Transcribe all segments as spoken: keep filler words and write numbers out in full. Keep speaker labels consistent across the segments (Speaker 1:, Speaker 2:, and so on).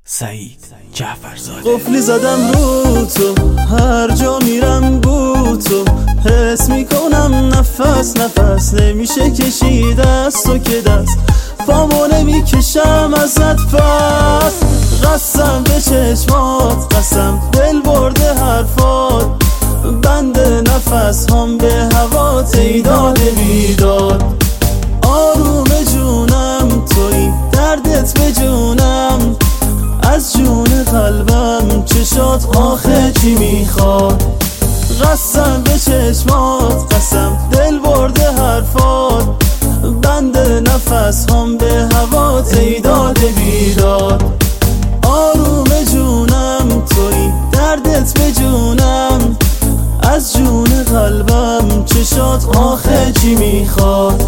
Speaker 1: سعید جعفرزاده.
Speaker 2: قفلی زدم رو تو، هر جا میرم بو تو، حس میکنم نفس نفس نمیشه کشید از تو که دست پامو نمیکشم ازت پس. قسم به چشمات، قسم دل برده حرفات، بنده نفس هم به هوا تیداد بیداد. آروم جونم توی دردت به جونم، از جون قلبم چشات آخه چی میخواد. قسم به چشمات، قسم دل برده حرفات، بنده نفس هم به هوا تیداد بیداد. آروم جونم توی دردت به جونم، از جون قلبم چشات آخه چی میخواد.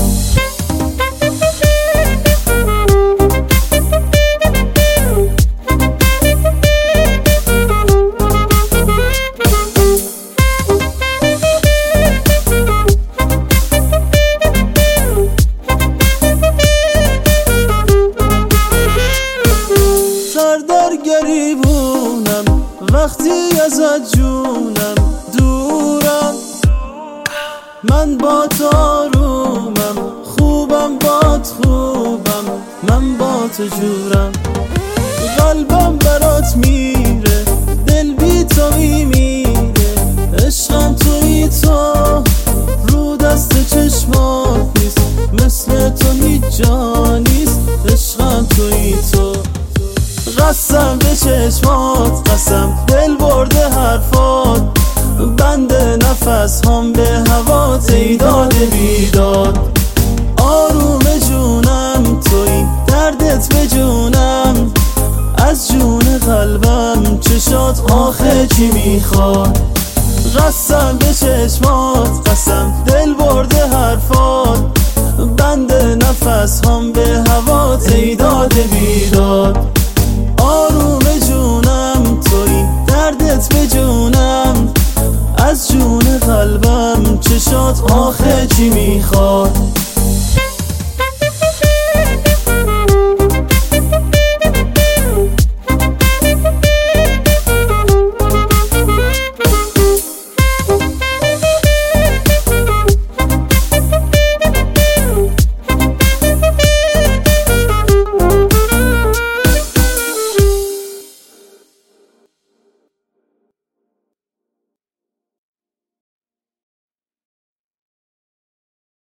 Speaker 2: سردار گریبونم وقتی ازت جونم دورم، من با تو آرومم، خوبم بات خوبم، من با تو جورم. قلبم برات میره، دل بی تو میمیره، عشقم توی تو، رو دست چشمات نیست، مثل تو هیچ جا نیست، عشقم توی تو. قسم به چشمات، قسم دل برده حرفات، بنده نفس هم به هوا تیداد بیداد. آروم جونم توی دردت به جونم، از جون قلبم چشات آخه چی میخواد. قسم به چشمات، قسم دل برده حرفات، بنده نفس هم به هوا تیداد بیداد. آروم جونم توی دردت به جونم، از جون قلبم چشات آخه چی میخواد.